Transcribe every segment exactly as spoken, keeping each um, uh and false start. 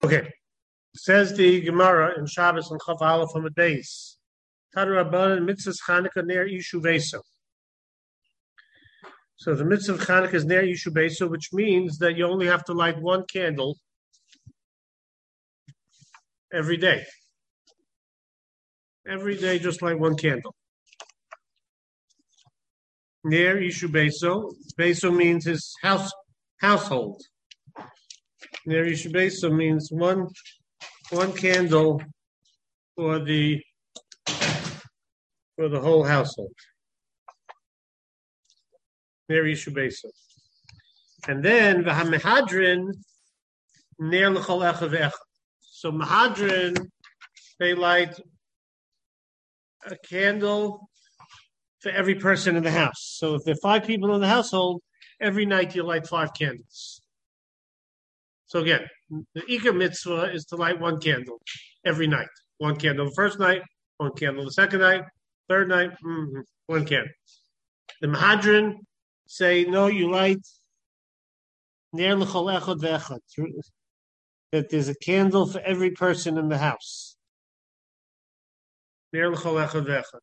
Okay, says the Gemara in Shabbos and Chaf Aleph from the base. Tanu Rabbanan mitzvahs Chanukah near Yishuv Beso. So the mitzvah of Chanukah is near Yishuv Beso, which means that you only have to light one candle every day. Every day, just light one candle. Near Yishuv Beso. Beso means his house household. Near Yishuv Beso means one one candle for the for the whole household. Near Yishuv Beso. And then v'hamehadrin near l'chol echad ve'echad. So Mahadrin, they light a candle for every person in the house. So if there are five people in the household, every night you light five candles. So again, the Ikar mitzvah is to light one candle every night. One candle the first night, one candle the second night, third night, mm-hmm, one candle. The Mahadrin say, no, you light near l'chol echad ve'echad, that there's a candle for every person in the house. Near l'chol echad ve'echad.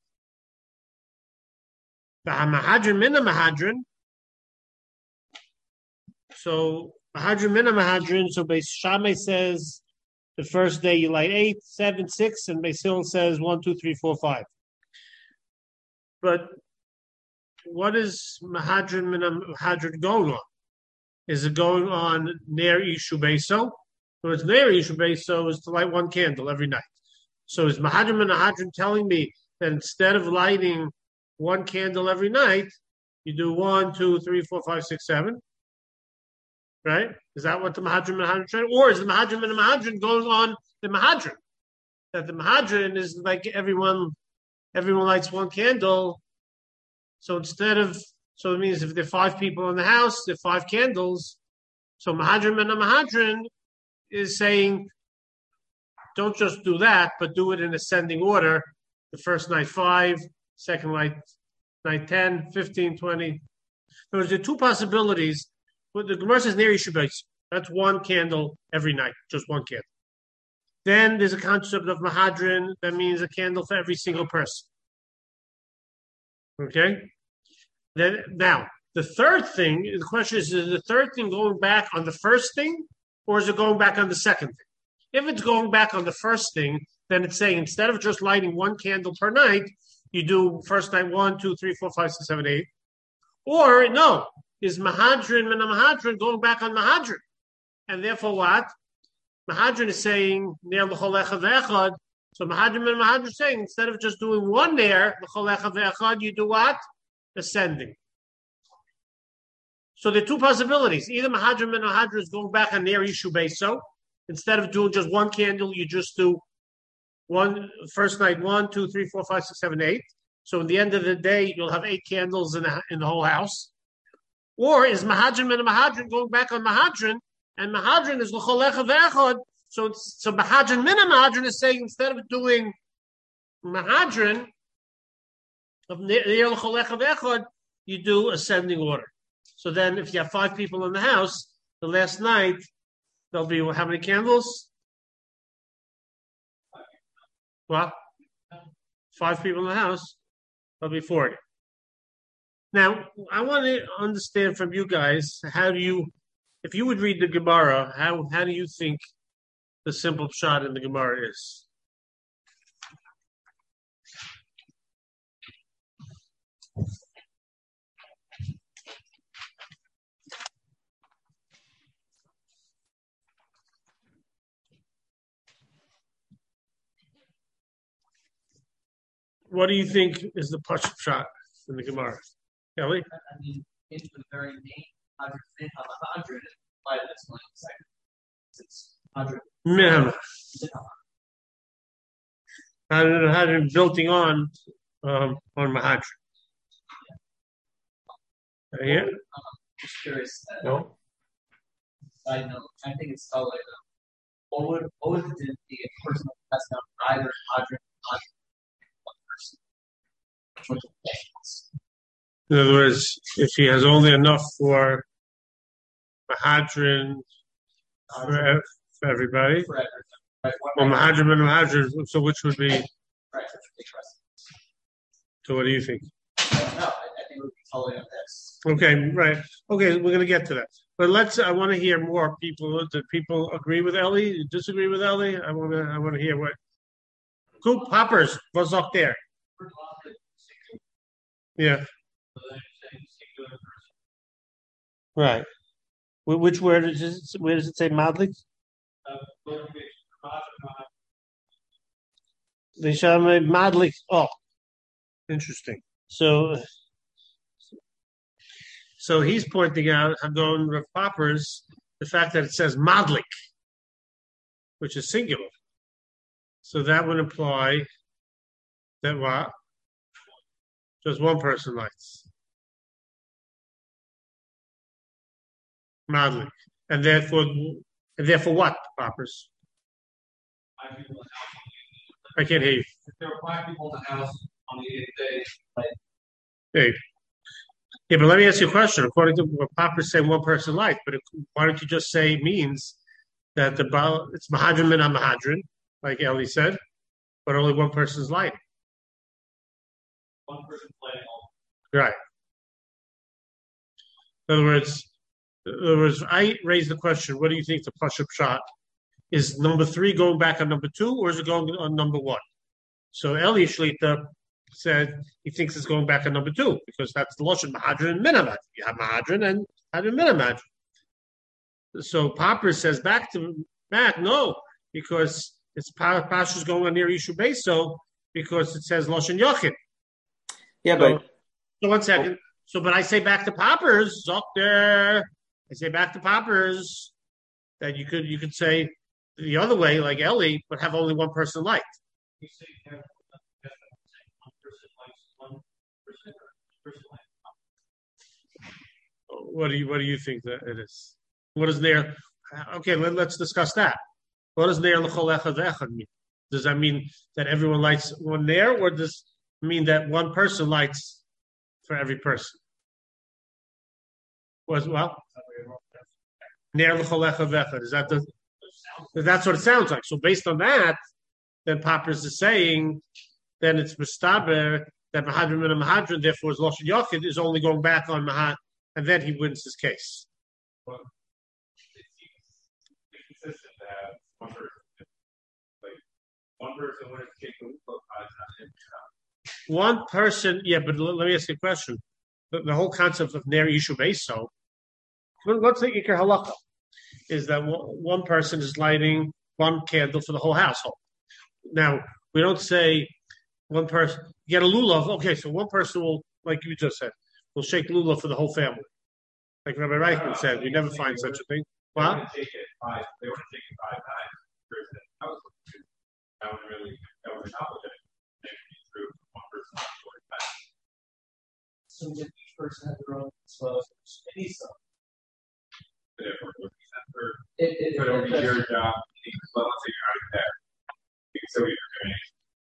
The Mahadrin min Mahadrin. So Mahadrin min Mahadrin. So Beis Shammai says the first day you light eight, seven, six, and Beis Hillel says one, two, three, four, five. But what is Mahadrin min Mahadrin going on? Is it going on near Yishuv Beso? So it's near Yishuv Beso is to light one candle every night. So is Mahadrin min Mahadrin telling me that instead of lighting one candle every night, you do one, two, three, four, five, six, seven? Right? Is that what the Mahadrin min Mahadrin said? Or is the Mahadrin min Mahadrin going on the Mahadrin? That the Mahadrin is like everyone, everyone lights one candle. So instead of, so it means if there are five people in the house, there are five candles. So Mahadrin min Mahadrin is saying, don't just do that, but do it in ascending order. The first night five, second night, night ten, fifteen, twenty. There are two possibilities. The Gemara says near Yishuv Beso. That's one candle every night, just one candle. Then there's a concept of Mahadrin that means a candle for every single person. Okay? Then now, the third thing, the question is, is the third thing going back on the first thing, or is it going back on the second thing? If it's going back on the first thing, then it's saying instead of just lighting one candle per night, you do first night one, two, three, four, five, six, seven, eight. Or no, is Mahadrin min Mahadrin going back on Mahadrin? And therefore what? Mahadrin is saying near l'chol echad ve'echad. So Mahadrin min Mahadrin is saying instead of just doing one there, l'chol echad ve'echad, you do what? Ascending. So there are two possibilities. Either Mahadrin min Mahadrin is going back on near Yishuv Beso. Instead of doing just one candle, you just do one first night, one, two, three, four, five, six, seven, eight. So at the end of the day, you'll have eight candles in the, in the whole house. Or is Mahadrin min Mahadrin going back on Mahadrin, and Mahadrin is l'chol echad ve'echad. So so Mahadrin min Mahadrin is saying instead of doing Mahadrin of near l'chol echad ve'echad, you do ascending order. So then, if you have five people in the house, the last night there'll be how many candles? What? Five people in the house. There'll be forty. Now, I want to understand from you guys, how do you, if you would read the Gemara, how how do you think the simple pshat in the Gemara is? What do you think is the pashut pshat in the Gemara? Kelly? I mean, into the very name, one hundred, by this one second. It's one hundred. Minimum. one hundred building on, um, on Mahadrin. Uh, yeah? Um, just curious. Uh, no? Side note, I think it's all like, uh, what would, what would it be a person that's not either Mahadrin or one person? Which one is In other words, if he has only enough for Mahadrin for, For everybody. For everyone. Right. Well, Mahadrim and Mahadrim, so which would be? Right. So what do you think? No, I, I think we'd be totally on this. Okay, right. Okay, we're going to get to that. But let's. I want to hear more people. Do people agree with Ellie? Disagree with Ellie? I want to. I want to hear what. Coop Poppers. What's up there? Yeah. Right. Which word is it? Where does it say Madlik? They shall make Madlik. Oh, interesting. So, so he's pointing out, I'm going with Poppers, the fact that it says Madlik, which is singular. So that would imply that what? Just one person lights. Madlik. And therefore, and therefore what, Poppers? I can't hear you. If there were five people in the house on the eighth day, like. Hey. Yeah, but let me ask you a question. According to what Poppers saying, one person lights, but it, why don't you just say it means that the it's Mahadrin and Mahadrin, like Ellie said, but only one person's lighting. One person's lighting all. Right. In other words, in other words, I raised the question, what do you think the push-up shot? Is number three going back on number two, or is it going on number one? So Eli Shlita said he thinks it's going back on number two, because that's the Lashon Mahadrin and Minamad. You have Mahadrin and Mahadrin Minamad. So Popper says back to back, no, because it's Pasha's going on near Yishu Beso, because it says Lashon Yochid. Yeah, so, but so one second. Oh. So, but I say back to Poppers, Zokter. I say back to Poppers that you could you could say the other way, like Ellie, but have only one person light. You say you have one person likes one person or person likes. What do you what do you think that it is? What is there? Okay, let, let's discuss that. What does Neir L'chol Echad Echad mean? Does that mean that everyone lights one Neir, or does it mean that one person lights for every person? Was well, Neir L'chol Echad Echad. Is that the? That's what it sounds like. So based on that, then Poppers is saying, then it's Mistaber that Mahadrim and Mahadrim, therefore, is Lashon Yochid is only going back on Mahad, and then he wins his case. Well, it seems consistent that one person, like one person when it's taken one person, yeah, but let me ask you a question. The, the whole concept of Ner Yishu Beso, let's say Iker Halakha, is that one person is lighting one candle for the whole household. Now, we don't say one person, get a lulav, okay, so one person will, like you just said, will shake lulav for the whole family. Like Rabbi Reichman said, you never find such a thing. They want to take it five, they want to take it five times. That was really, that was complicated. One person so that each person has their own slow Elisa. Therefore, it, it, but it'll be your job. Well, let's say you're out of there. You can still be doing it.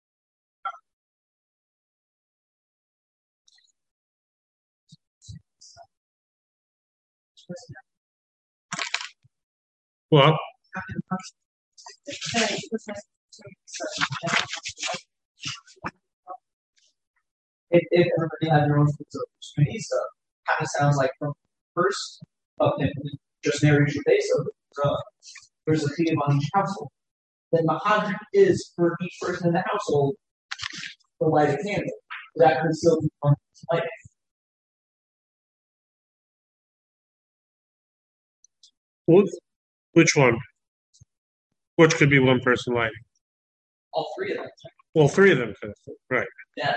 What? If, if everybody had their own Elisa, kind of sounds like from first of him, just married your base of uh, there's a theme on each household. Then Mahadrim is for each person in the household to light a candle. That could still be one light. Which one? Which could be one person lighting? All three of them. All three of them could. Right. Yeah.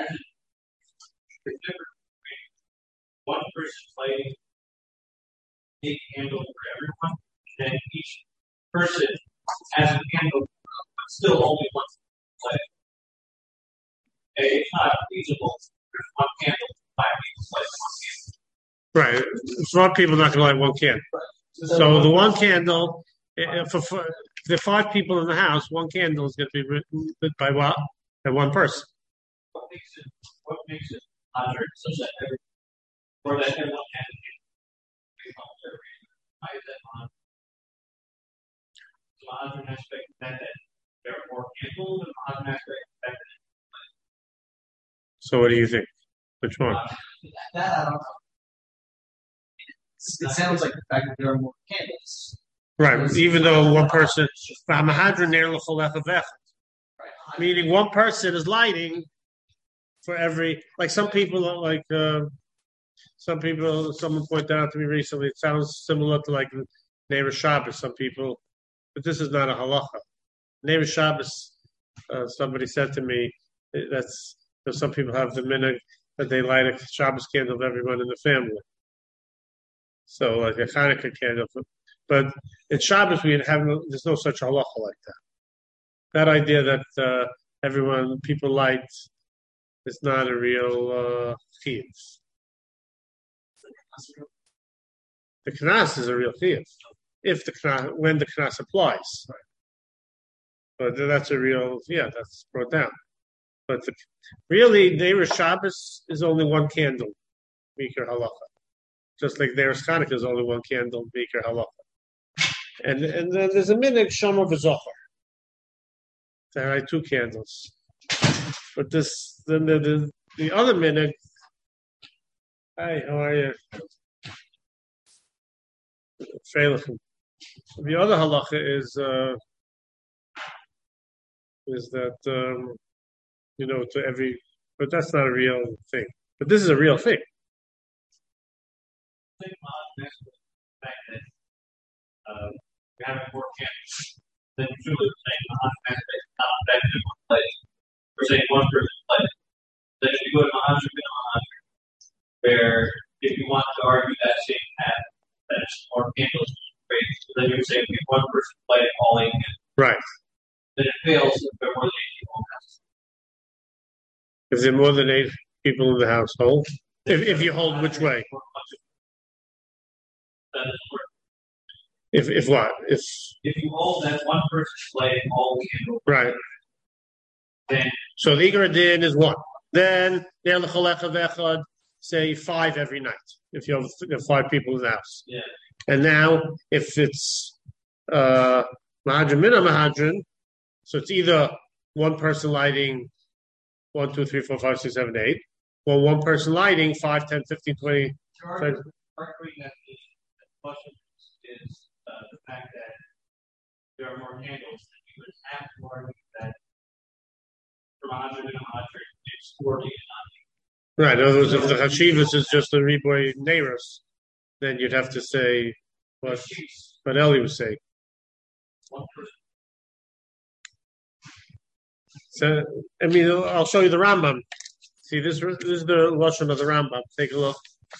One person lighting a candle for everyone, and then each person has a candle, but still only one light. It's not feasible. There's one candle, five people light one candle. Right. Five people not going to light one candle. Right. So, so the one candle, for, for the five people in the house, one candle is going to be lit by what? By one person. What makes it? What makes it hotter? Such that every, or that everyone has a candle. Why is that on? Mahadran aspect of that, that there are more candles, and Mahadran aspect of that, that So what do you think? Which one? That, that I don't know. It sounds like the fact that there are more candles. Right, even though one person, meaning one person is lighting for every, like some people, like uh, some people, someone pointed out to me recently, it sounds similar to like Neighbor Shabbos, some people, but this is not a halacha. Neighbor Shabbos, uh, somebody said to me, that's, some people have the minhag that they light a Shabbos candle of everyone in the family. So like a Hanukkah candle. But in Shabbos, we have no, there's no such halacha like that. That idea that uh, everyone, people light, is not a real uh, chiyuv. The knas is a real chiyuv, if the knas, when the knas applies. But that's a real, yeah, that's brought down. But the, really, Neighbor Shabbos is only one candle, Mikra Halacha. Just like there's Hanukkah is only one candle, Mikra Halacha. And and then there's a minhag Shomer v'Zochar. There are two candles. But this, then the, the, the other minhag, hi, how are you? The other halacha is, uh, is that, um, you know, to every, but that's not a real thing. But this is a real thing. I think my fact that uh, we have more candles than truly saying aspect not that in one place. We're saying one person's place. Then if you go to Mahadran bin Mahadran, where if you want to argue that same path, that it's more candles, so then you would say if one person play all eight candles. Right. Then it fails if there are more than eight people in the house. If there are more than eight people in the household, if if you hold which way? That is correct. If if what? If if you hold that one person play all candles, right. Then so the Igar Din is one. Then say five every night. If you have five people in the house. Yeah. And now if it's uh Mahadran Mina Mahadran, so it's either one person lighting one, two, three, four, five, six, seven, eight, or one person lighting five, ten, fifteen, twenty. Arguing that the question is uh, the fact that there are more candles, and you would have to argue that from Mahadran and Mahadran, it's forty and right. In other words, if the Hashivas is just a Riboy Neiros, then you'd have to say what, what Eli would say. One person. So, I mean, I'll show you the Rambam. See, this, this is the Lashon of the Rambam. Take a look.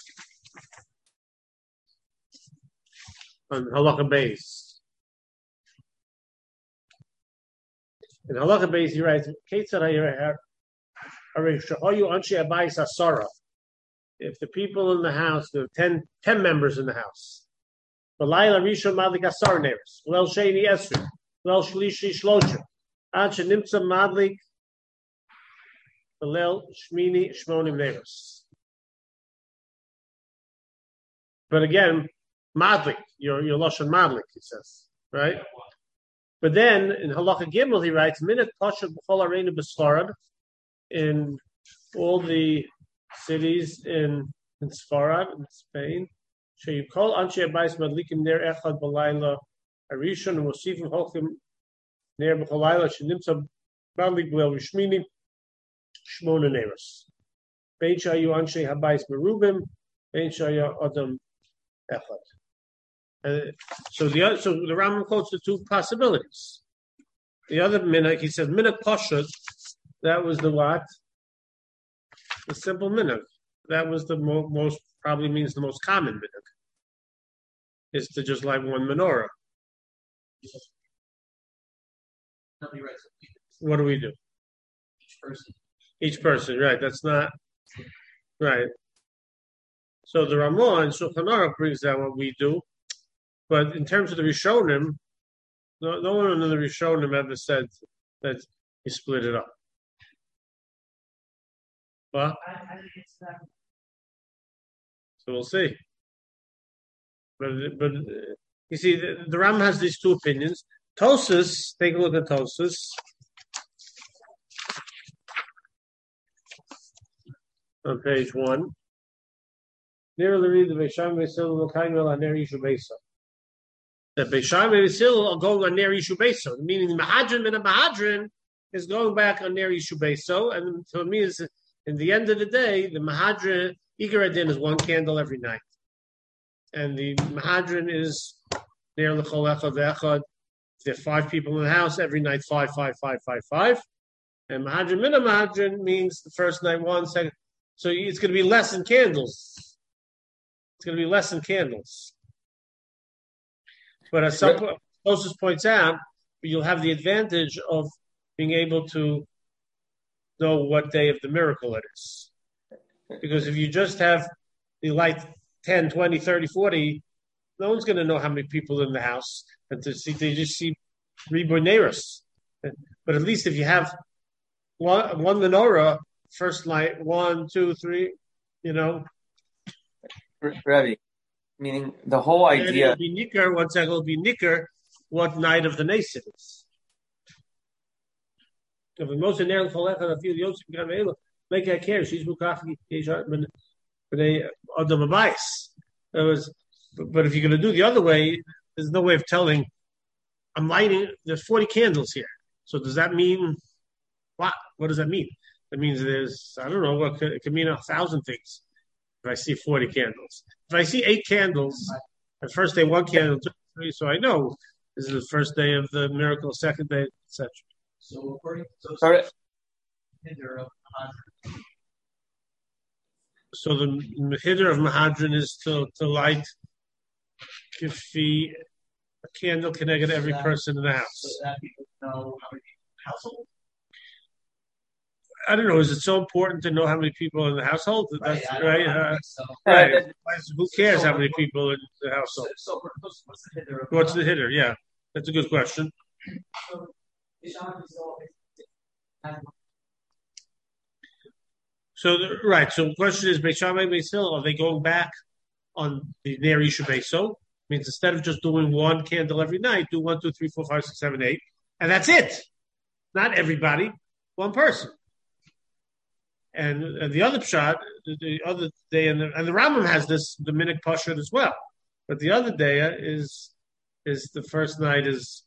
On Halacha Beis. In Halacha Beis, he writes, if the people in the house, there are ten, ten members in the house, L'layla Rishon Madlik Asar Neres, L'el Sheni Esri, L'el Shlishi Shlosha, Ad Shenimtza Madlik, L'el Shmini Shmonim Neres. But again, Madlik, your your Lashon Madlik, he says, right? But then in Halacha Gimel, he writes, Minat Pashat B'chol Areinu B'Sfarad, in all the cities in in Sfarad, in Spain, Sheyukol Anshe Abayis Madlikim Ner Echad B'Layla Arishon and Mosifim Holchim Ner B'Cholayla Shenimtza Madlik B'Lel Rishmini Shmona Neros. Bein Shayu Anshe Habayis Merubim, Bein Shayu Adam Echad. Uh, so the so the Rambam quotes the two possibilities. The other minhag, he says minhag pashut, that was the what? The simple minhag. That was the mo- most probably means the most common minhag. Is to just light one menorah. What do we do? Each person. Each person, right? That's not right. So the Ramah and Shulchan Aruch brings down what we do. But in terms of the Rishonim, no, no one in the Rishonim ever said that he split it up. Well, so we'll see. But but you see, the, the Ram has these two opinions. Tosus, take a look at Tosus. On page one. Nearly read the Beisham Beisil L'Kaimel on Ner Yishu Beisil. The Beisham Beisil are going on Ner Yishu Beisil, meaning the Mahadran and the Mahadran is going back on Ner Yishu Beisil, and so it means in the end of the day, the Mahadran Igar Adin is one candle every night, and the Mahadran is Ner L'Chol Echad Ve'echad. There are five people in the house every night, five, five, five, five, five, and Mahadran Mina Mahadran means the first night one, second. So it's going to be less than candles. It's going to be less than candles. But as some Moses points out, you'll have the advantage of being able to know what day of the miracle it is. Because if you just have the light ten, twenty, thirty, forty, no one's going to know how many people are in the house. And to see, they just see Riboneris. But at least if you have one, one menorah, first light, one, two, three, you know. Rabbi, meaning the whole idea. It'll be nicker, one second, it'll be nicker what night of the Nes it is. If the most in Cholecha, a few Yosef Gamela, make a care, she's Bukafi, they are the Mabais. But if you're going to do the other way, there's no way of telling. I'm lighting, there's forty candles here. So does that mean what? What does that mean? That means there's, I don't know, what could, it could mean a thousand things if I see forty candles. If I see eight candles, at first day one candle, two, three, so I know this is the first day of the miracle, second day, et cetera. So according to Sorry. So the hider of Mahadran is to, to light kifi, a candle connected to every person in the house. So that people know how many households. I don't know. Is it so important to know how many people in the household? That's Right. right. I don't Uh, think so. right. Who cares how many people in the household? So, so what's the hitter of What's the hitter? Yeah, that's a good question. So, Isham is always- So the, right. So the question is, Beishamai Beisil, are they going back on the Ner Yishu Beisil? Means instead of just doing one candle every night, do one, two, three, four, five, six, seven, eight, and that's it. Not everybody, one person. And, and the other pshat, the, the other day, and the, and the Rambam has this the Minik Pashut as well. But the other day is is the first night is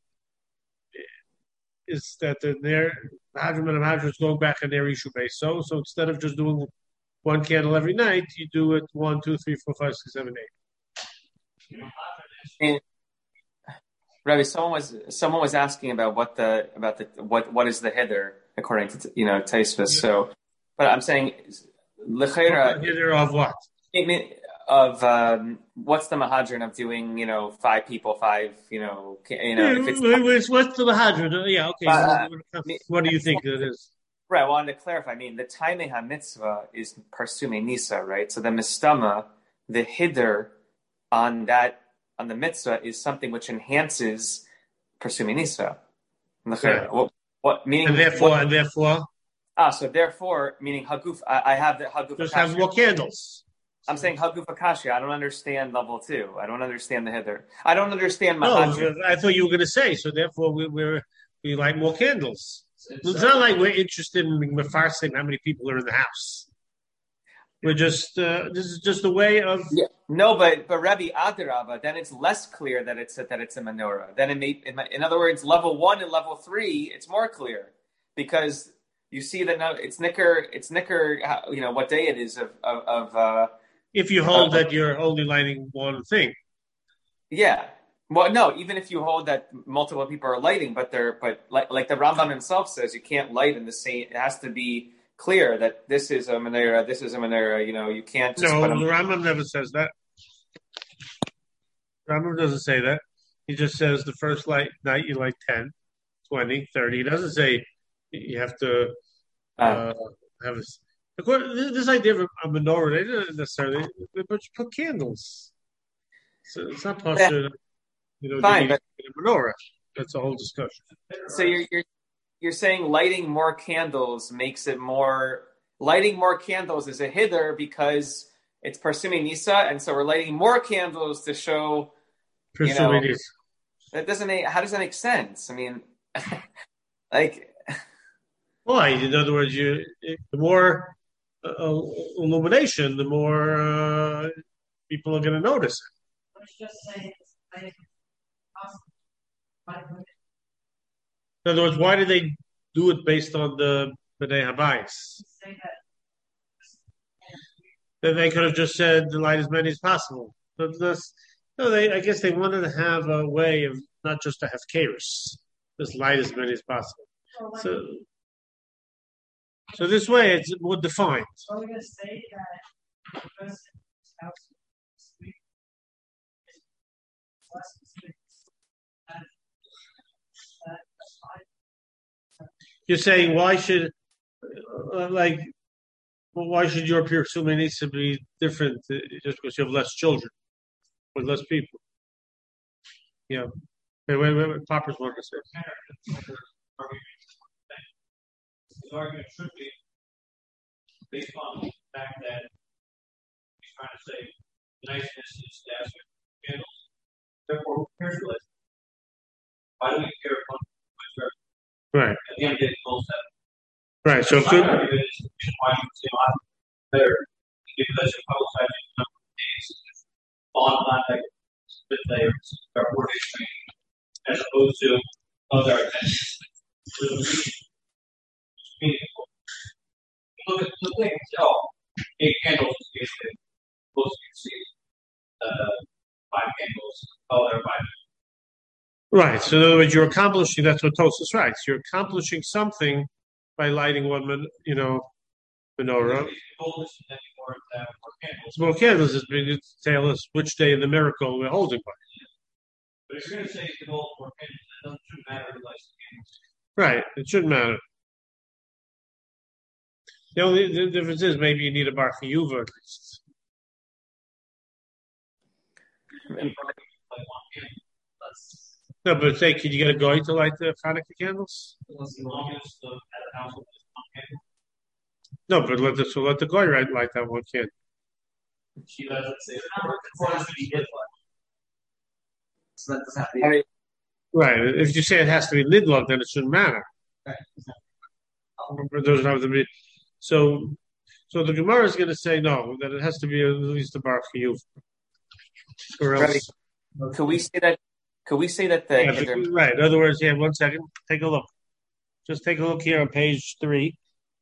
is that the Ner Hadram and Hadram is going back on Ner Yishu Beis. So so instead of just doing one candle every night, you do it one, two, three, four, five, six, seven, eight. And, Rabbi, someone was someone was asking about what the about the what what is the hither according to you know Taisvis. Yeah. So, but I'm saying l'cheira hither of what? Of um, what's the mahadran of doing you know five people five you know you know if it's what's the mahadran? Yeah, okay. Uh, what do you think it is? Right, I wanted to clarify. I mean, the Taimei HaMitzvah is Parsume Nisa, right? So the Mistama, the hither on that on the mitzvah is something which enhances Parsume Nisa. Okay. What, what meaning? And therefore, what, and therefore. Ah, so therefore, meaning Haguf. I, I have the Haguf. Just have more candles. I'm saying Haguf Akashi. I don't understand level two. I don't understand the hither. I don't understand Mahadran. No, I thought you were going to say. So therefore, we we're, we like more candles. It's, it's not like we're interested in mefarsing how many people are in the house. We're just uh, this is just a way of yeah. No, but but Rabbi Adirabba, then it's less clear that it's a, that it's a menorah. Then it may, in, in other words, level one and level three, it's more clear because you see that now it's nicker, it's nicker. You know what day it is of of. of uh, if you hold uh, that you're only lighting one thing. Yeah. Well, no. Even if you hold that multiple people are lighting, but they're but like like the Rambam himself says, you can't light in the same. It has to be clear that this is a menorah, this is a menorah. You know, you can't. Just no, put the them... Rambam never says that. Rambam doesn't say that. He just says the first light night you light ten, twenty, thirty. He doesn't say you have to uh, uh, have a. This idea of a menorah, they don't necessarily they put candles. So it's not possible. Yeah. You know, Fine, but a menorah. That's a whole discussion. So you're you're you're saying lighting more candles makes it more lighting more candles is a hither because it's Parsumi Nisa, and so we're lighting more candles to show you know, That doesn't make. How does that make sense? I mean, like. Why? In other words, you the more uh, illumination, the more uh, people are going to notice it. I was just saying, it's like, in other words, why did they do it based on the B'nai Habayis? Then they could have just said the light as many as possible. But this, no, they. I guess they wanted to have a way of not just to have chaos, just light as many as possible. So. So this way, it's more defined. Are we going to say that the person whose house is sweet is less sweet? And that's fine. You're saying why should, uh, like, well, why should your pursuit needs to be different uh, just because you have less children or less people? Yeah. Wait, wait, wait. wait. Papa's wanting to say. The argument should be based on the fact that he's trying to say niceness is as candles. Therefore, who cares what? Why do we care about Right. At the end of the day, it's all set. Right. So, my could, argument is why you say a lot better because you publicize a number of days online, like that they are working training, as opposed to other events. Meaningful. Look at the thing itself. Eight candles is basically close to see uh, five candles. Oh, they're five. right. So, in other words, you're accomplishing. That's what Tosfos writes. You're accomplishing something by lighting one, you know, menorah. It's more candles is being to tell us which day in the miracle we're holding by. But if you're going to say it's the goal for candles, it doesn't matter who lights the candles. Right. It shouldn't matter. The only the difference is maybe you need a bar chiyuva at least. No, but say, can you get a guy to light the Hanukkah candles? As long as the household is one candle. No, but let the so let the guy light light that one candle. She doesn't say that she did one. So that doesn't have to be. Right. If you say it has to be nidlok, then it shouldn't matter. Right. It doesn't have to be. So, so the Gemara is going to say no, that it has to be at least a bar chiyuv. Or else, could we say that? Could we say that the yeah, but, right? In other words, yeah. One second, take a look. Just take a look here on page three.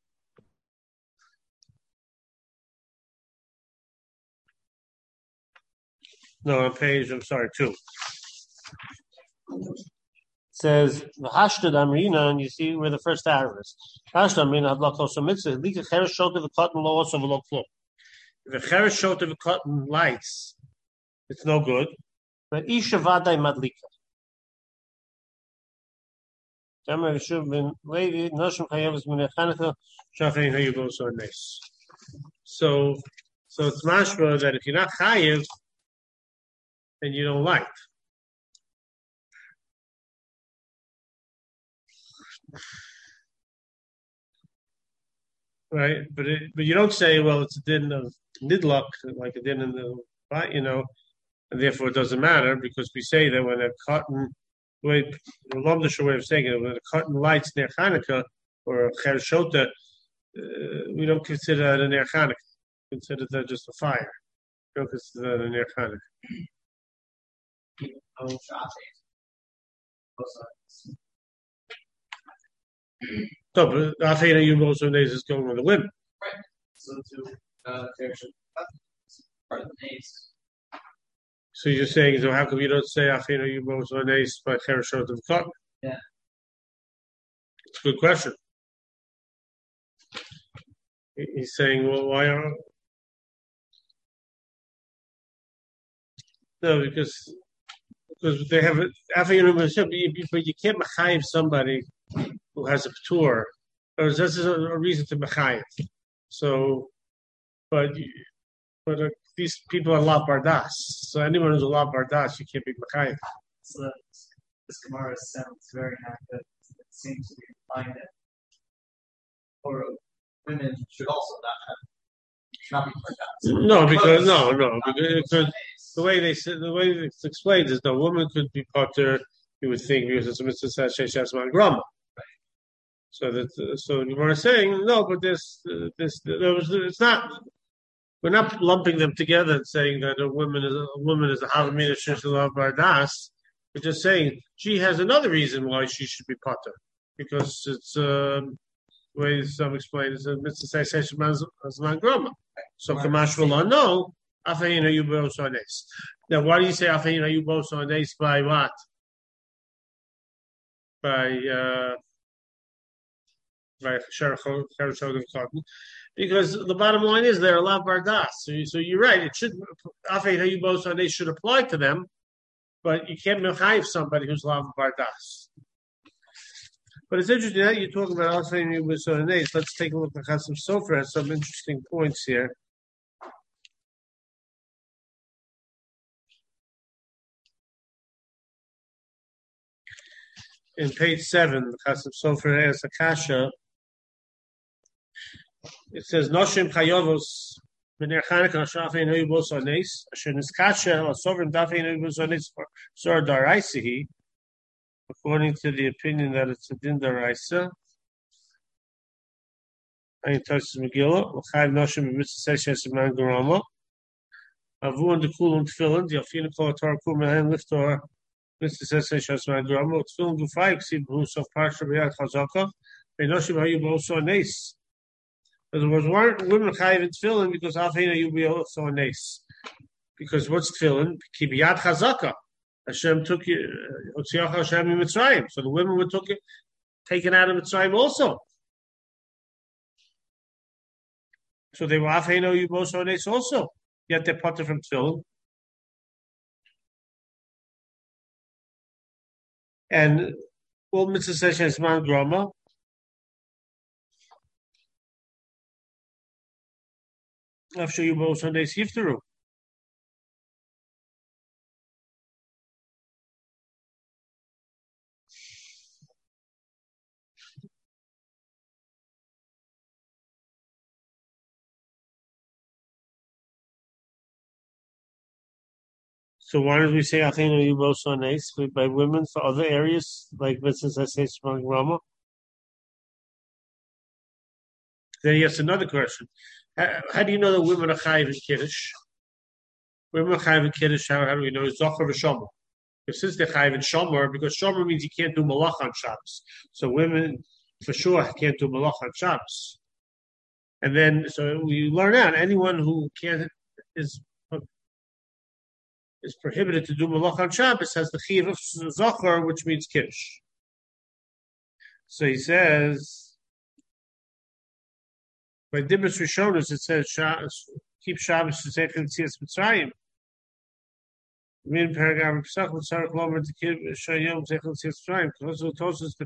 No, on page. I'm sorry, two. It says Hashtag Amrina, and you see where the first arrow is. Hashtag Amrina Havlakos Mitzvah. Lika Cheresh Shot of the cotton laws of a low flow. If a Cheresh Shot of the cotton lights, it's no good. But Isha Vadai Madlika. Jammer should have been lady Noshim Chayavas Minechanaka Shafin Hayubo so nice. So, so it's mashma that if you're not chayiv, then you don't light. Right, but it, but you don't say, well, it's a din of nidluck, like a din in the, you know, and therefore it doesn't matter because we say that when a cotton, way the Lomdisher way of saying it, when a cotton lights near Hanukkah or a Cher Shota, uh, we don't consider that a near Hanukkah. Consider that just a fire. We don't consider that a near Hanukkah. No, but Afena Yom also is going on the limb. Right. So to uh, part of the nays. So you're saying, so how come you don't say Afena Yom also by Chereshot of the cotton? Yeah. It's a good question. He's saying, well, why are no? Because because they have Afena but you can't mechayiv somebody who has a p'tur. This is a, a reason to mechayiv. So, but but uh, these people are la bardas. So anyone who's a la bardas, you can't be mechayiv. So this Gemara sounds very active. It seems to be implying that, or women should also not have should not be bardas. No, because no, no, because, because the way they the way it's explained is the woman could be potter You would think because it's a mitzvah sheshes man grama. So that so you were saying no, but this this there was it's not. We're not lumping them together and saying that a woman is a woman is a halamina shishalav bardas. We're just saying she has another reason why she should be potter because it's um, the way some explain it's a mitzvah sheshes man grama. So kamash v'la no. Afein hayubos ones. Now, why do you say afein hayubos ones by what? By uh, by because the bottom line is they're lav bardas. So, so you're right. It should afein hayubos ones should apply to them, but you can't mechayiv somebody who's lav bardas. But it's interesting that you're talking about afein hayubos ones. Let's take a look at Chasam Sofer has some interesting points here. In page seven, the Chasam Sofer has a kasha. It says, "Noshim chayovos b'ner Chanukah shafein hayubos ones asher niskasha or sovereign dafein hayubos ones for sor daraisihi." According to the opinion that it's a din daraisa, I touches Megillah. L'chayv noshim b'mitzvah seshes man garama. Avu and the kulum tefillin. The afina kol atar kum and liftor. Mister says Shas Magramo, it's film to five, see Bruce of Parsha B'yad Chazaka, Enoshim Hayub also a nace. In other words, weren't women chayiv in tefillin because Afein Hayub also a nace. Because what's tefillin? Ki B'yad Chazaka. Hashem took you, Otziach Hashem in Mitzrayim. So the women were took it, taken out of Mitzrayim also. So they were Afein Hayub also a nace also. Yet they're potter from tefillin. And all mitzvah session is man grama. I'll show you both Sundays Yiftaru. So why don't we say Achinu Yubos Sundays by women for other areas like since I say Shemang Rama? Then he has another question. How, how do you know that women are chayiv in Kiddush? Women are chayiv in Kiddush, how, how do we know? It's Zocher v'Shomer. If since they're chayiv in Shomer, because Shomer means you can't do malach on Shabbos. So women, for sure, can't do malach on Shabbos. And then, so we learn out, anyone who can't, is is prohibited to do malach on Shabbos has the chiyuv of Zocher, which means Kiddush. So he says, by Dibros Rishonos, it says, keep Shabbos to say from Tzias Mitzrayim. Min paragraph Pesach with Sarach Lomer to keep Shayom Zechel Tzias Mitzrayim. Because it tells us the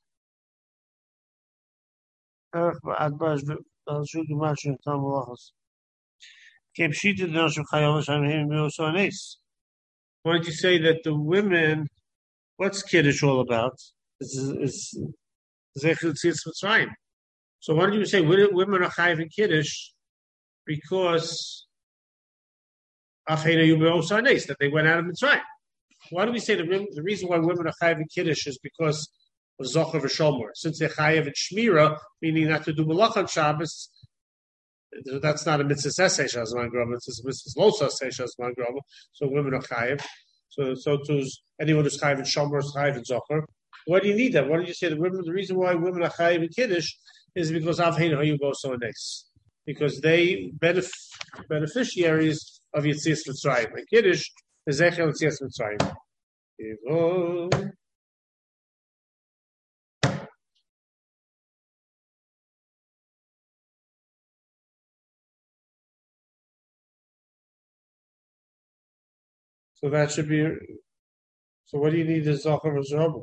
why did you say that the women, what's Kiddush all about? Is Zechel Tzias Mitzrayim. So why did you say women are chayiv in Kiddush? Because that they went out of Mitzrayim. Why do we say the, the reason why women are chayiv in Kiddush is because of Zocher v'Shomer? Since they're chayiv in Shmira, meaning not to do malach on Shabbos, that's not a mitzvah sesei shazman grama. It's a mitzvah lo sesei shazman grama. So women are chayiv. So so to anyone who's chayiv in Shomer is chayiv in Zocher. Why do you need that? Why do you say the women? The reason why women are chayiv in Kiddush is because Avhein Hayu go so nice. Because they benef- beneficiaries of Yetzias Mitzrayim. And Kiddush is Zechel Yetzias Mitzrayim. So that should be. So what do you need is Zocher v'Shomer?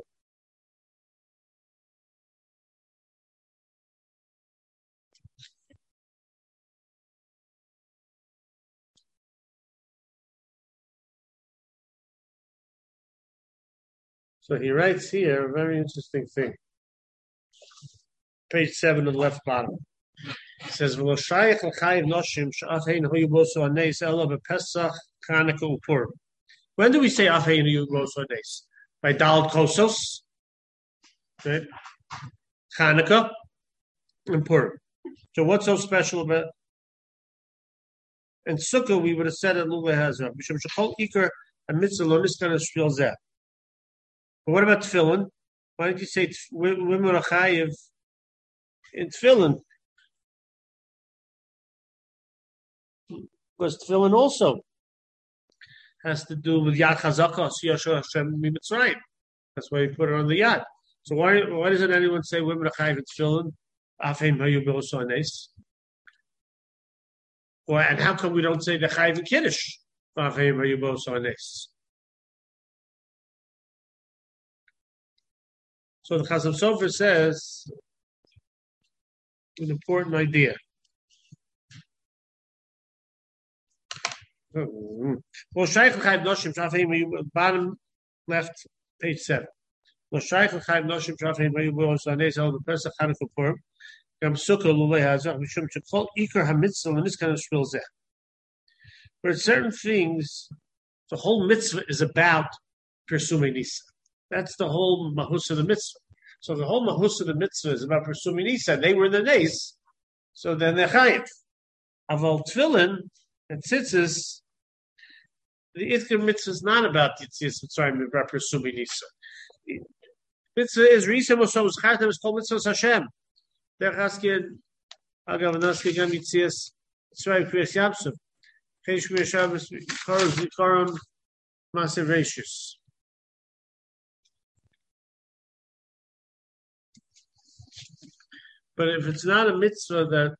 So he writes here a very interesting thing. Page seven on the left bottom. It says, when do we say Afhein Hayu Boso Nes? by Daled Kosos, right? Hanukkah, and Purim. So what's so special about? And Sukkah, we would have said it Lulei Hazra. Mishum Shechol Iker and Mitzvah Lo Niskan Shvil Zeh. But what about Tefillin? Why don't you say t- women are chayiv in Tefillin? Because Tefillin also has to do with Yad Chazaka, Siyasha Hashem Mitzrayim. That's why you put it on the Yad. So why why doesn't anyone say women are chayiv in Tefillin? Afim Hayu B'Osanes. Or and how come we don't say the chayiv in Kiddush? Afim Hayu B'Osanes. So the Chasam Sofer says an important idea. Well, Shaykh L'Chayiv Noshim Shafim bottom left page seven. Well, Shaykh L'Chayiv Noshim Shafim Hayu B'Osanes El B'Pesach Hanukkah Purim Gam Sukkah Lulei Hazah Mishum Shekol Iker HaMitzvah and this kind of Shvil Zeh. But certain things, the whole mitzvah is about pursuing Nisa. That's the whole mahus of the mitzvah. So the whole mahus of the mitzvah is about pursuing Nisa. They were in the nace, so then they're chayiv. Aval tefillin and tzitzis, the Itkar mitzvah is not about tzitzis. It's about pursuing Nisa. Mitzvah is risa moso is chayav is called mitzvah Hashem. They're asking agav naski gam tzitzis. It's right kriyas yamsuf. Cheish kriyas Shabbos koros zikaron massive ratios. But if it's not a mitzvah that,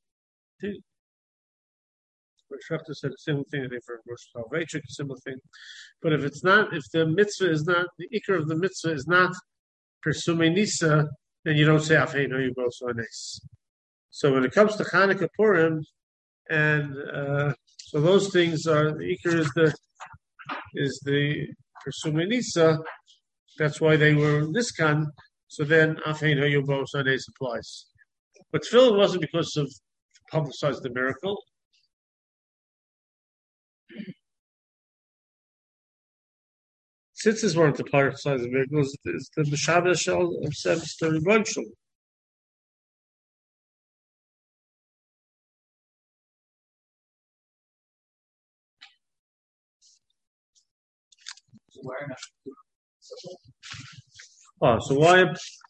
Shachta said the same thing, I think, for Rosh Hashanah, a similar thing. But if it's not, if the mitzvah is not, the ikar of the mitzvah is not pursuing Nisa, then you don't say Afein or you go so nice. So when it comes to Chanukah Purim, and uh, so those things are, the ikar is the, is the pursuing Nisa, that's why they were niskan, so then Afein or you go so nice applies. But tefillin wasn't because of publicize the miracle. Tzitzis weren't to publicize the miracle. It's the Meshaveh Shel of Seb's the Rebbein Shalom. Oh, so why?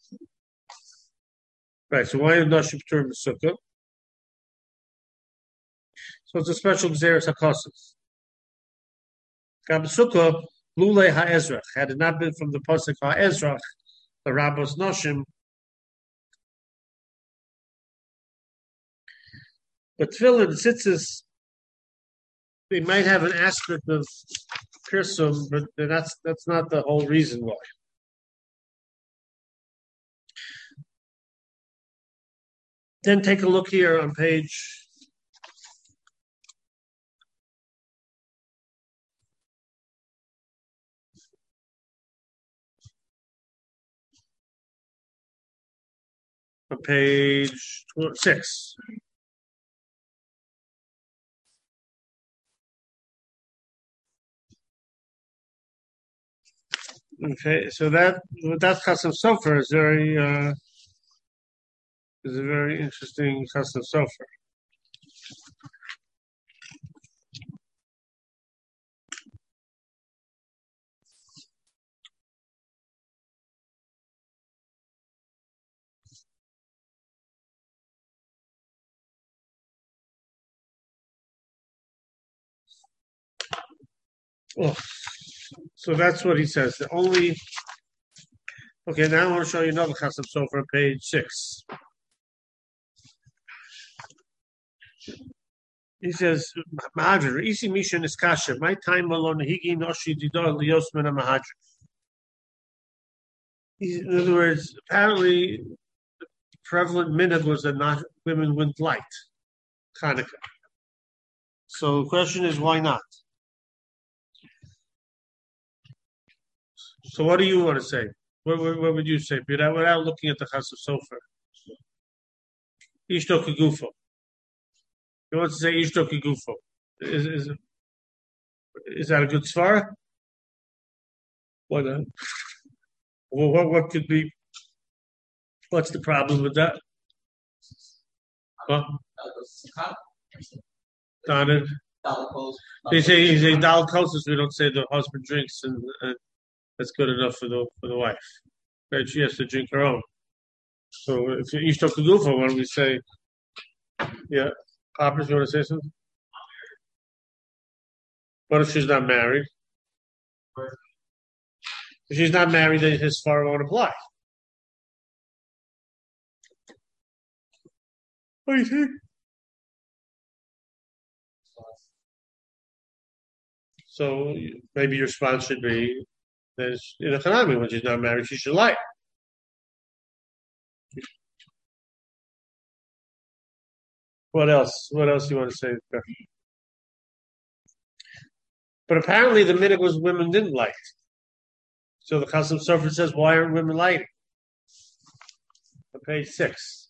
Right, so why is Nashim P'turim B'Sukkah? So it's a special Gzeres HaKosov. Gam Sukkah, Lulei HaEzrach. Had it not been from the Pasuk HaEzrach, the Rabbos Nashim. But Tefillin, Tzitzis, they might have an aspect of Pirsum, but that's that's not the whole reason why. Then take a look here on page on page six. Okay, so that that Chasam Sofer is very uh, is a very interesting Chasam Sofer. Oh, so that's what he says. The only okay. Now I want to show you another Chasam Sofer, page six. He says, "Mahadr, isi mishan is kasher. My time alone, higi noshi didor liyosmena mahadr." In other words, apparently, the prevalent minhag was that not women wouldn't light Hanukkah. So the question is, why not? So what do you want to say? What, what, what would you say? Without, without looking at the Chasam Sofer. Ishto kigufo. You want to say Ishto kigufo. Is, is, is that a good svara? Why not? Well, what what could be? What's the problem with that? Huh? Donna, they say he's a dal kosis. We don't say the husband drinks, and uh, that's good enough for the for the wife. Right? She has to drink her own. So if you Ishto Kugufa, when we say, yeah, Poppers, you want to say something? What if she's not married? If she's not married, then his far won't apply. What do you think? So maybe your response should be that in a Hanami, when she's not married, she should lie. What else? What else do you want to say? But apparently the minhag was women didn't light. So the Chasam Sofer says, why aren't women lighting? On page six.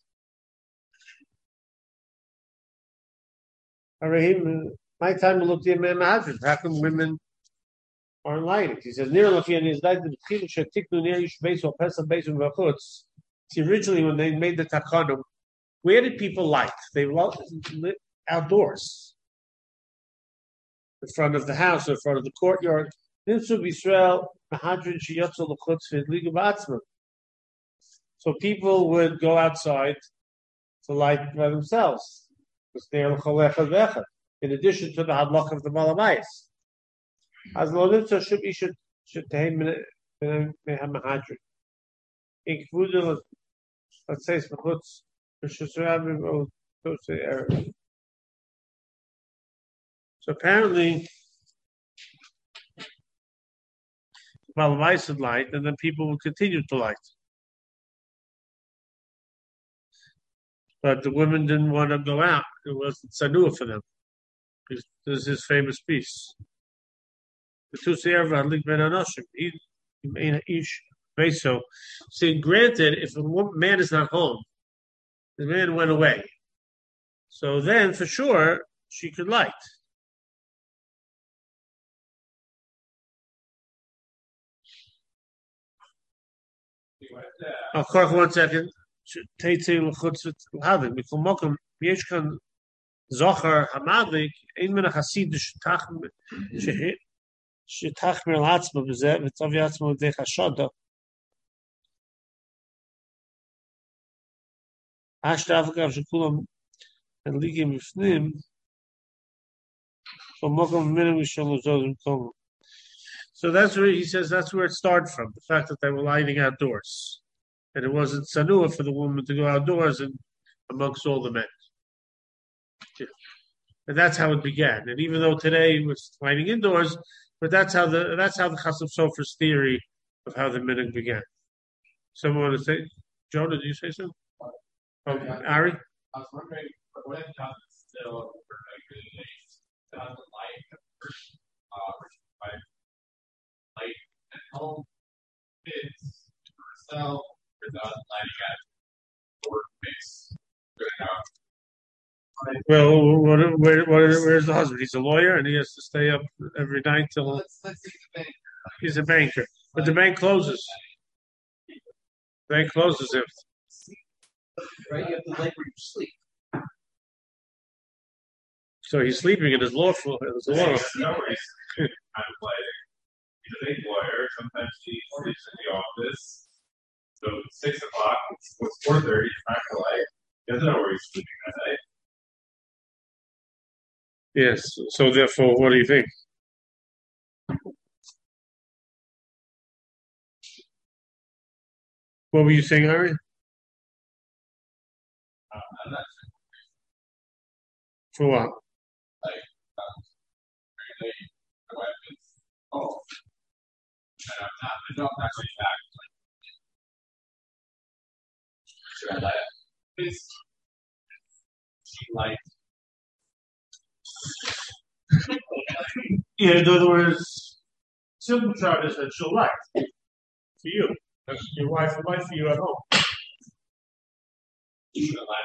Arahim, my time to look at Imam Hadrid. How come women aren't lighting? He says, near Lafian is light the Chilu Shatiknu near Yishbase or Pesach Base of Vachutz. See, originally when they made the Tachanum, where did people light? They lit outdoors. In front of the house, or in front of the courtyard. So people would go outside to light by themselves. In addition to the hadlach of the malamayas. As lo so should be should should take mahadri. Including let's say it's so apparently malamayas would light, and then people would continue to light. But the women didn't want to go out. It wasn't sanua for them. This is his famous piece. The two se'erva lig ben anoshim. Each so, see, granted, if a man is not home, the man went away. So then, for sure, she could light. Of course, one second. Teitze l'chutzit l'hadik. Mikol mokum, yesh kan zocher hamadik, ein min ha-chasid shetachmer l'hatzma b'zeh, v'tzav yatzma v'dei chashoda. Ashta avagav shekulam and ligim b'fnim, so mokum minim yishom l'zozim komu. So that's where he says that's where it started from, the fact that they were lighting outdoors. And it wasn't sanua for the woman to go outdoors and amongst all the men. Yeah. And that's how it began. And even though today it was lighting indoors, but that's how the that's how the Chasam Sofer's theory of how the minhag began. Someone want to say, Jonah, did you say something? Oh, Ari? I was wondering, what if God still the light first, uh, light at home kids herself without lighting at workplace. Well, what, where, where, where's the husband? He's a lawyer and he has to stay up every night till. Well, let's, let's the he's a banker, but the bank closes. The bank closes if. Right, you have to light where you sleep. So he's sleeping in his law firm. His law. No worries. Kind of like he's a big lawyer. Sometimes he sleeps in the office. So it's six o'clock. It's four thirty. He's not gonna like. He doesn't know where he's sleeping that night. Yes. So therefore, what do you think? What were you saying, Ari? Uh, I'm not sure. For what? Like, um, very late. My wife is oh, and I'm not. I know I'm actually back. Should I let it? Is she like? Yeah, in other words, simple chart is that she'll light for you. That's your wife will light for you at home. You should let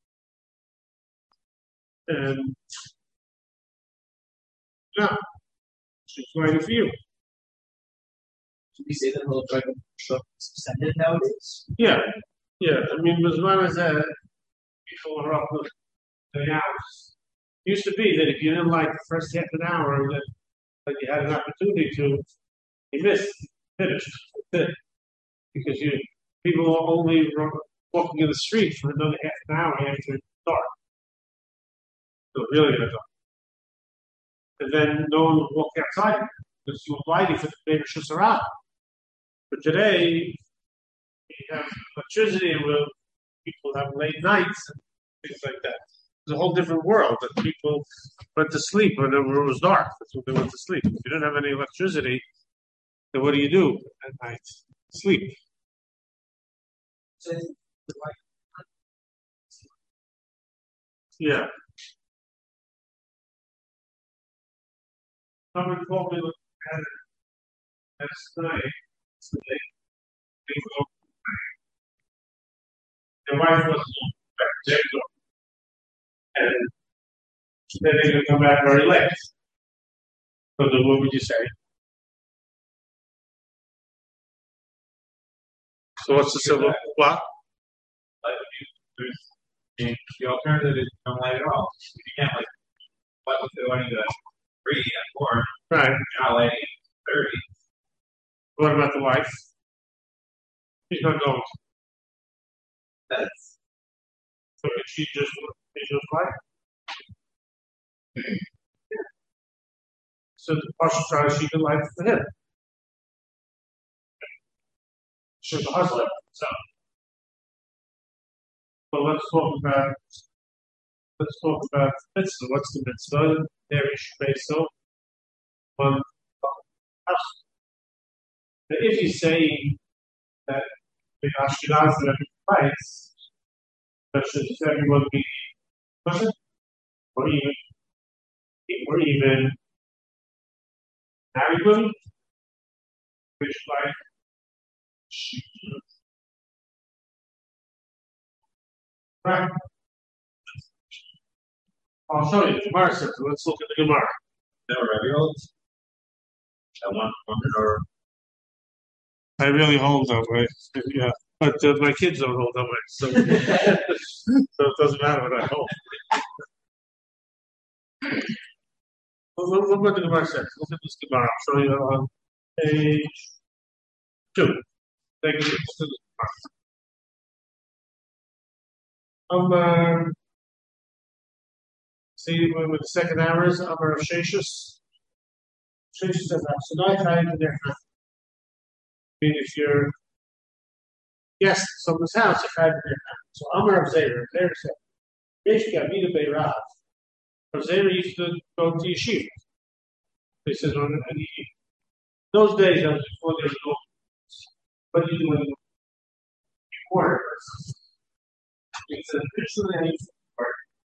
it work. And no, she's lighting for you. Should we say that little drug truck is extended nowadays? Yeah, yeah. I mean, as long as uh, people are up with the hours. Used to be that if you didn't like the first half an hour that like you had an opportunity to, you missed, finished, that's it. Because you people are only walking in the street for another half an hour after it's dark. So it really gonna dark. And then no one will walk outside because you were lighting for the Beit Shusarah. But today you have electricity where people have late nights and things like that. It's a whole different world that people went to sleep whenever it was dark. That's what they went to sleep. If you didn't have any electricity, then what do you do at night? Sleep. So the light. Yeah. Someone told me at it last night. So they, they go, their wife wasn't back there, and then they're going to come back very late. So then what would you say? So what's the civil what? Like, there's the alternative is don't light it off. You can't like what if they wanted to three at four? Right. You're not lighting at thirty. What about the wife? She's not going. That's So she just she just like. So the partial child she can light for him. She's a husband. So but let's talk about let's talk about mitzvah. What's the mitzvah? There is so one house. If you say that the Ashkenaz are every place, that should everyone be present, or even or even married women, which like right. I'll show you. Gemara says, let's look at the Gemara. never Rebbe holds. At one hundred or I really hold that way. Yeah. But uh, my kids don't hold that way. So, so it doesn't matter what I hold. Look, look what the Gemara says. Look at this Gemara. I'll show you on page two. Thank you. Um, uh, see, when the second hour is, Amar of Sheshus. Sheshus says, Absadai Chayim in their hand. I mean, if you're guest at someone's house, you have in their hand. So Amar of Zera, Zera said, Yeshka Amida Beirav. Rav Zera used to go to yeshiva. He says, on any those days, that was before there was no. What do you do when you work? He said, originally I used to work.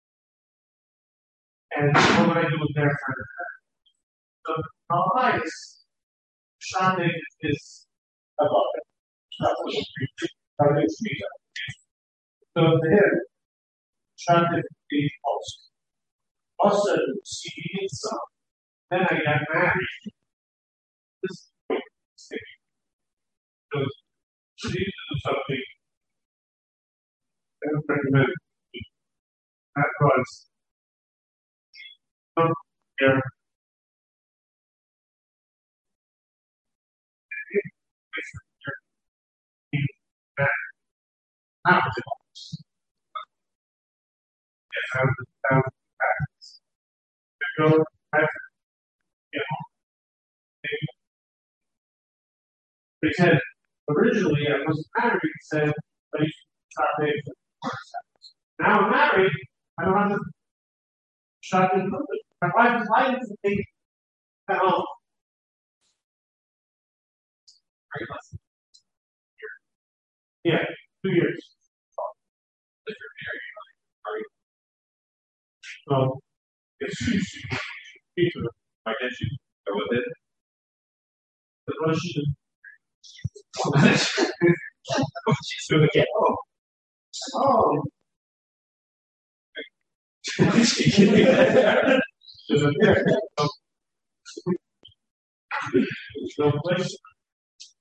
And what would I do with their friend? So, Allah is Shandik is above it. So, to him, Shandik is also. Also, she needs some. Then I got married. This is so she needs to do something. I would recommend that was here. Not the box. Yes, I would have practice. Go back. You know. He said, originally I wasn't married, he said, but he shot me for the first time. Now I'm married, I don't have to shot me for it. My wife is lying to me at home. Are you listening? Yeah, two years. If you're married, are you? So, it's she, she, she, why can't you go with it? the Russian. She's doing it. Oh. Oh. There's no place.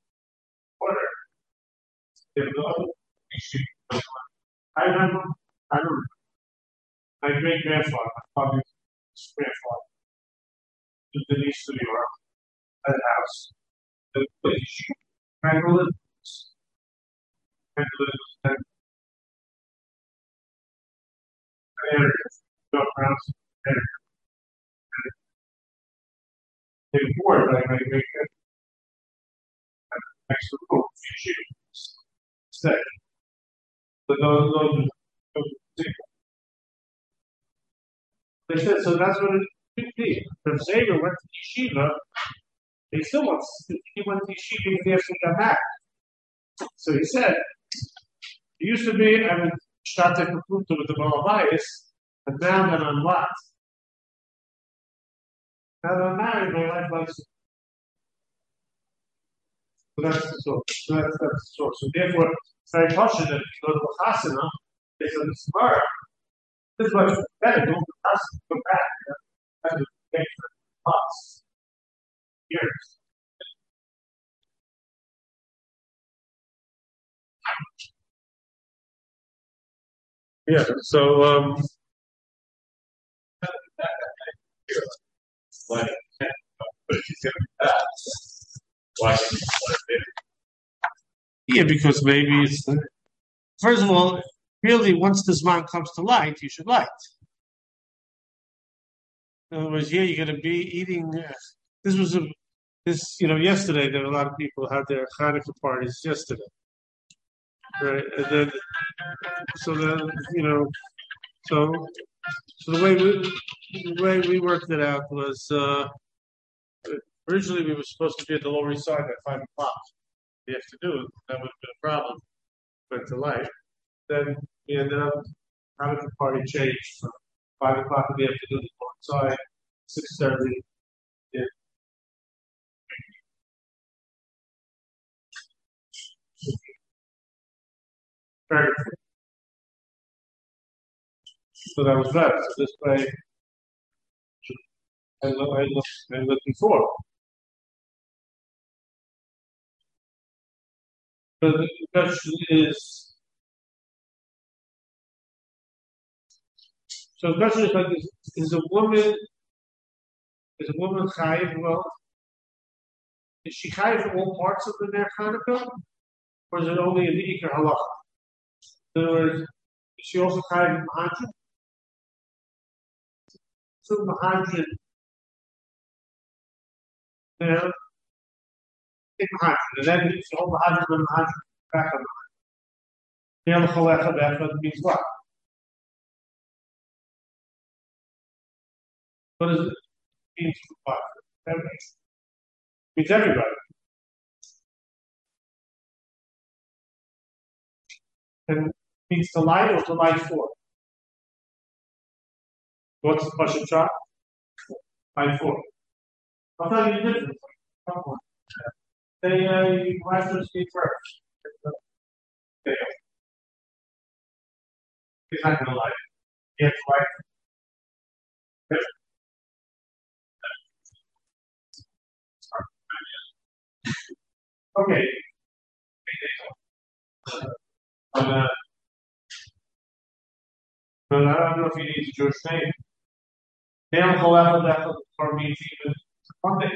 There was other yeshiva. I remember, I remember my great grandfather, my father's grandfather, lived in East New York, had a house. The yeshiva, Franklin, Franklin, and areas, backgrounds, and they were like my great grandfather. Next to the room, yeshiva, stay. But those, those, those, they said, so that's what it should be. If Xavier went to yeshiva, he still wants, he went to yeshiva even after he got back. So he said, it used to be, I would start to conclude with the Balabayas, and now that I'm what? Now that I'm married, my life likes it. So that's the source. So that's, that's the source. So therefore, it's very possible that if you go to the Chasana, they said this tomorrow. This is much better. Go to the Chasana, go back. That's what they make for months, years. Yeah. So um. Like, but she's gonna be that. Why? Yeah, because maybe it's the, first of all, really, once the Zman comes to light, you should light. In other words, yeah, you're going to be eating. Uh, this was a this you know yesterday. There were a lot of people who had their Hanukkah parties yesterday, right? And then, so then you know, so so the way we the way we worked it out was uh, originally we were supposed to be at the Lower East Side at five o'clock. The afternoon, that would have been a problem. Went to light. Then we ended up having the party changed from five o'clock in the afternoon to outside, six thirty. Yeah. Very good. So that was better. So this way, I look, I look, I looked before. But the question is, so the question is like, is, is a woman, is a woman chayiv? Well, is she chayiv for all parts of the Ner Chanukah, or is it only in the Iker Halacha? In other words, is she also chayiv in Mahadran? So Mahadran, you know, take Mahadran, and then it's all Mahadran and Mahadran back on Mahadran. Yom Chalecha Bechad means what? What does it mean to what? Everybody. It means everybody. And it means to light or to light for? What's the Pashat Shah? Light for. I'll tell you the difference. Come on. They, uh, you have to speak first. Okay. He's not going to lie. He has to lie. Okay. Uh, but I don't know if you need a Jewish name. Now, however, that for me, it's even Monday.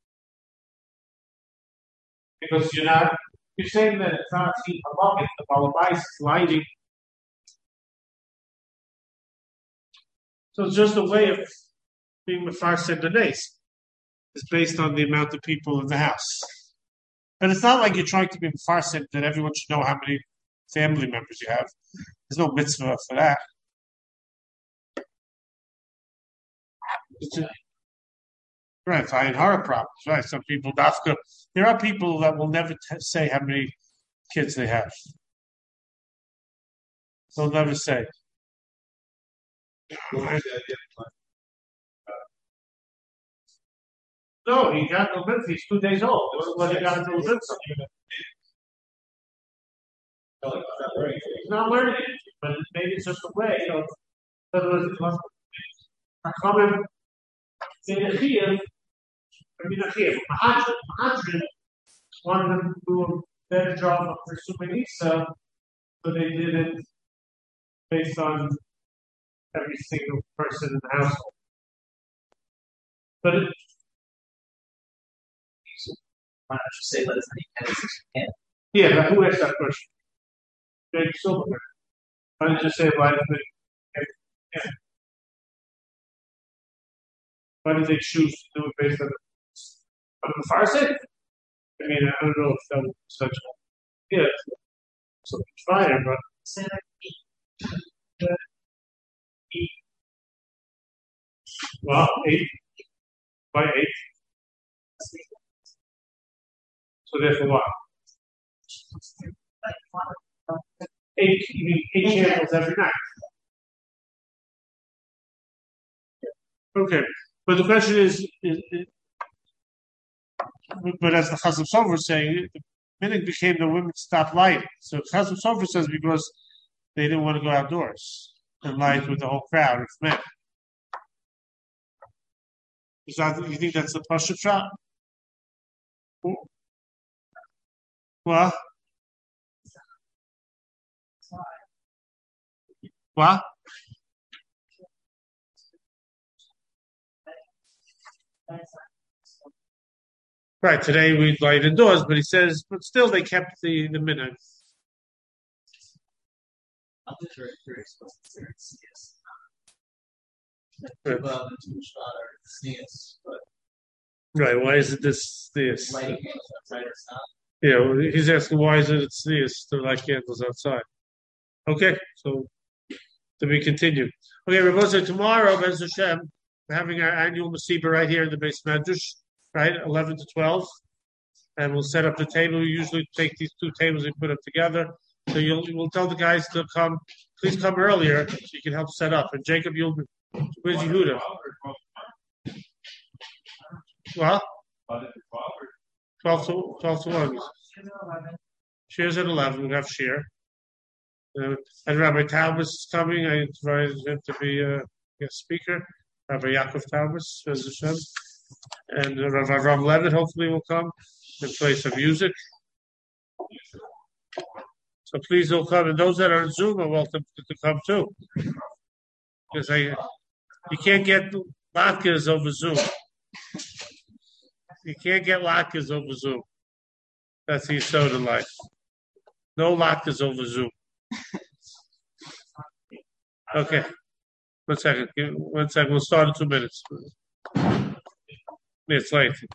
Because you're not, you're saying that it's not seen a bucket, the Balabais is lighting. So it's just a way of being Mefarsim B'Neis. It's based on the amount of people in the house. But it's not like you're trying to be Mefarsim that everyone should know how many family members you have. There's no mitzvah for that. It's a, right, I inherit problems, right? Some people, dafka, there are people that will never t- say how many kids they have. They'll never say. No, he got no mitzvah. He's two days old. What he got no mitzvah? He's not learning it, but maybe it's just a way. You know, otherwise, I come in. In the Chiyuv, I mean, the Chiyuv, Mahadran, one of them who better job of pursuing Isa, so they did it based on every single person in the household. But it, Why not just say let as many candidates as you can? yeah, but who asked that question? Jake Silverman. Why did you say why did they? Yeah. Why did they choose to do it based on the, on the far side? I mean, I don't know if that was such a yeah, so fire, but Say that eight. Well, eight by eight. So therefore, what? Eight, you mean eight candles every night. Okay, but the question is, is, is but as the Chazal Sofer is saying, the minute became the women stopped lighting. So Chazal Sofer says because they didn't want to go outdoors and light with the whole crowd of men. Is that, you think that's the Pasha shot? What? What? Right, today we light indoors, but he says, but still they kept the, the minutes. I'm just very curious what's the serious yes. Right. Well, the two shot are sneeze, but Right, why is it this this? lighting candles outside is not. Yeah, well, he's asking why is it it's this to light candles outside. Okay, so to be continued. Okay, we're going to tomorrow, Bez Hashem, we're having our annual Masiba right here in the base Medrash, right, eleven to twelve. And we'll set up the table. We usually take these two tables and put them together. So you'll we'll tell the guys to come, please come earlier so you can help set up. And Jacob, you'll where's Yehuda? Well, twelve to twelve to one. Shear's at eleven. We have Shear. Uh, and Rabbi Talbus is coming. I invited him to be a guest speaker. Rabbi Yaakov Talbus, Hashem. And uh, Rabbi Ram Levitt hopefully will come and play some music. So please all come. And those that are on Zoom are welcome to, to come too. Because I, you can't get latkes over Zoom. You can't get latkes over Zoom. That's the soda life. No latkes over Zoom. Okay. One second. One second. We'll start in two minutes. It's late.